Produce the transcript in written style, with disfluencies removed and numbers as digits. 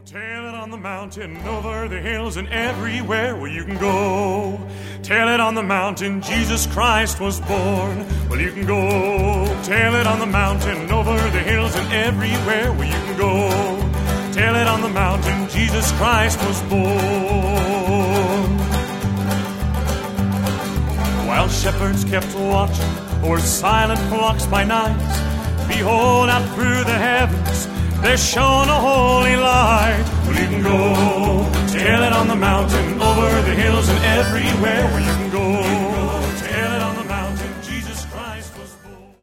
Tell it on the mountain, over the hills, and everywhere where you can go. Tell it on the mountain, Jesus Christ was born. Well, you can go. Tell it on the mountain, over the hills, and everywhere where you can go. Tell it on the mountain, Jesus Christ was born. While shepherds kept watching o'er silent flocks by night, behold, out through the heavens there shone a holy light. Well, you can go, tell it on the mountain, over the hills, and everywhere where you can